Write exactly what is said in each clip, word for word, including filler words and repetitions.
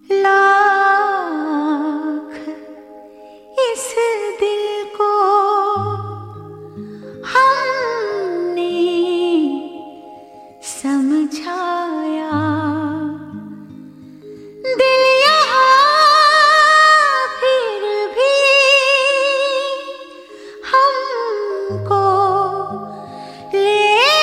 लाख इस दिल को हमने समझाया, दिल यहाँ फिर भी हमको ले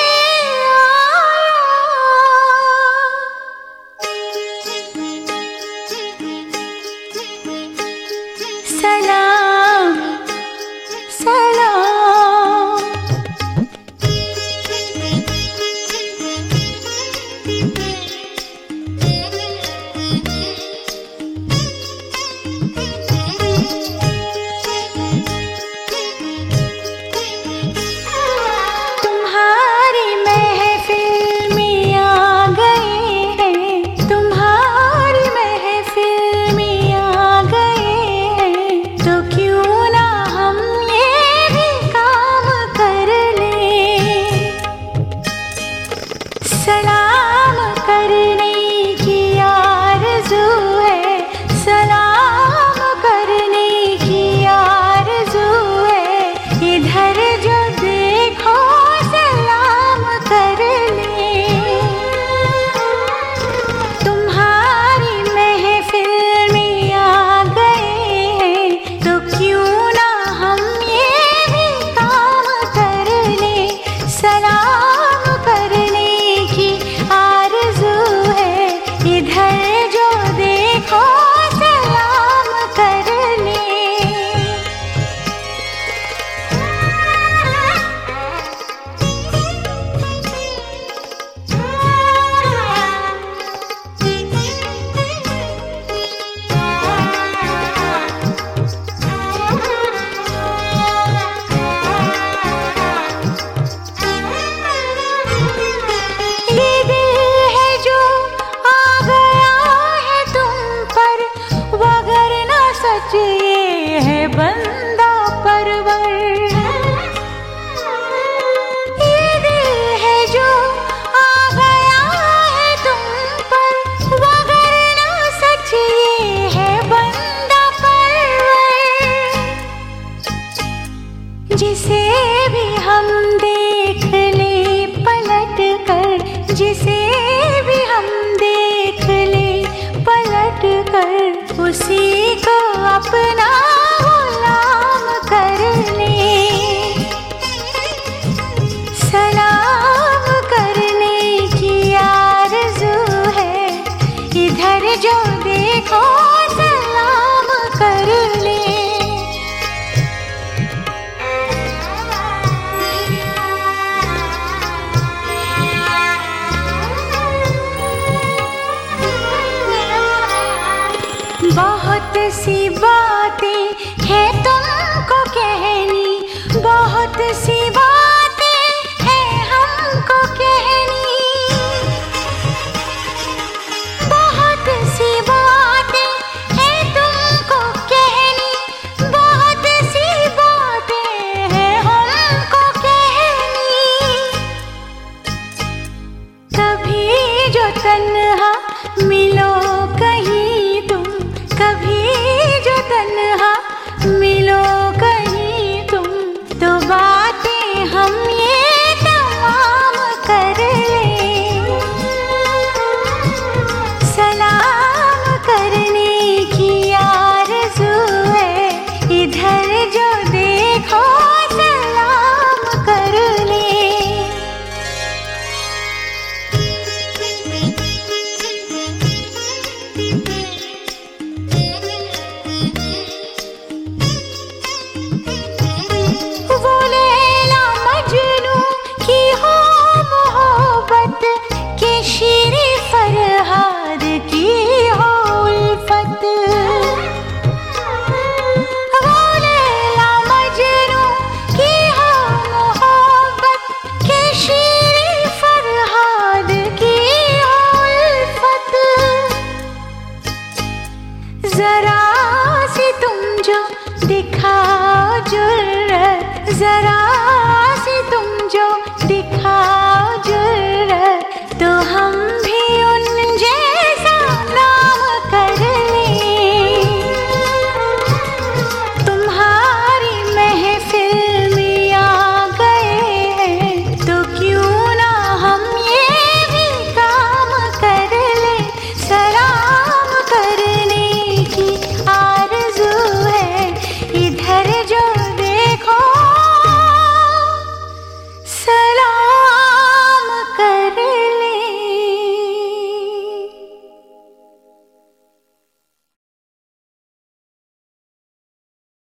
सलाम सलाम। तुम्हारी महफिल में आ गए हैं, तुम्हारी महफिल में आ गए हैं, तो क्यों ना हम ये भी काम कर लें। सलाम करने की आरज़ू है, सलाम करने की आरज़ू है, इधर जो देखो सलाम कर लें। तुम्हारी महफिल में आ गए हैं, तो क्यों ना हम ये भी काम कर लें। सलाम करने की आरज़ू है, इधर जो देखो सलाम कर लें। ये दिल है जो आ गया है तुम पर, वगरना सच ये है बंदा परवर। ये दिल है जो आ गया है तुम पर, वगरना सच ये है बंदा परवर। जिसे भी हम देख ले पलट कर, जिसे भी हम देख ले पलट कर, उसी को अपना गुलाम कर ले। सलाम करने की आरज़ू है, इधर जो देखो सलाम कर ले। बहुत सी बातें हैं तुम